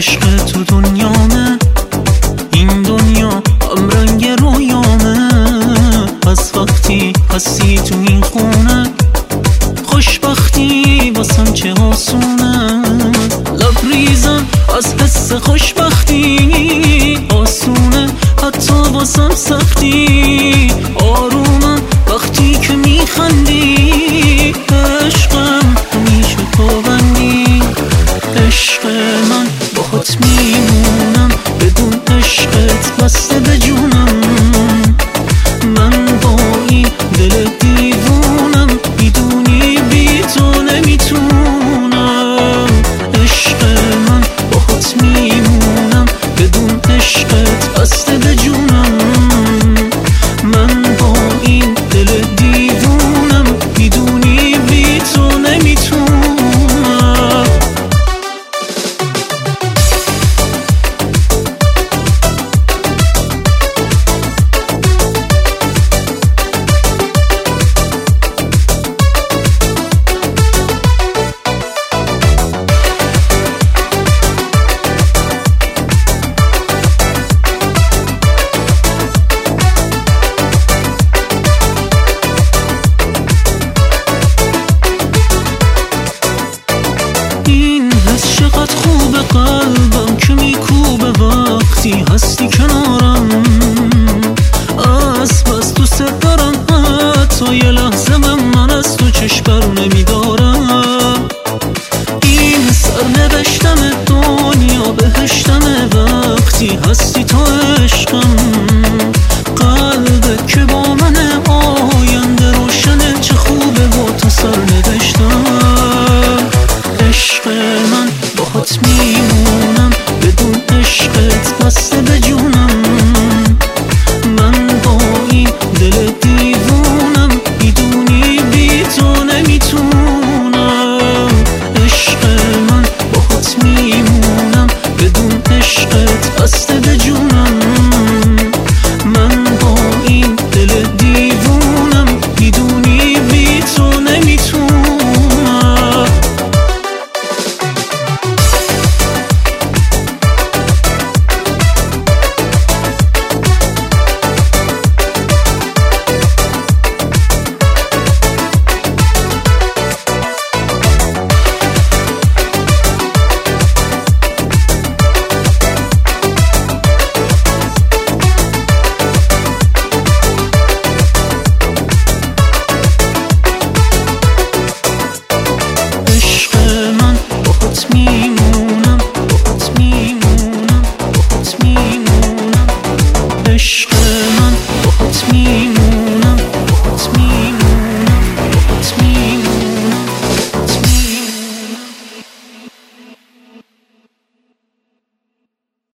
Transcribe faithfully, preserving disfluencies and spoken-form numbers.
عشق تو دنیامه، این دنیا هم رنگ رویامه. از وقتی هستی تو این خونه، خوشبختی واسم چه آسونه. لبریزم از حس خوشبختی، آسونه حتی واسم سختی. آرومم وقتی که میخندی، عشقم همیشه پابندی. عشق من باهات میمونم، بدون عشقت بسته به جونم. من با این دل دیوونم، میدونی بی تو نمیتونم. عشق من باهات میمونم، بدون عشقت بسته به جونم. من با این دل دیوونم، میدونی بی تو نمیتونم. چقدر خوبه قلبم که میکوبه وقتی هستی کنارم. از بس دوست دارم، حتی یه لحظه من, من از تو چشم برو نمیدارم. این سرنوشتم دنیا بهشتمه، وقتی هستی تو عشقم. قلبت که با منه، آینده روشنه، چه خوبه با تو سرنوشتم. عشق من باهات میمونم، بدون عشقت بسته به جونم. من با این دل دیوونم، میدونی بی تو نمیتونم. عشق من باهات میمونم، بدون عشقت بسته به جونم. من با این دل دیوونم، میدونی بی تو نمیتونم. میمونم باهات میمونم باهات میمونم. عشق من باهات میمونم.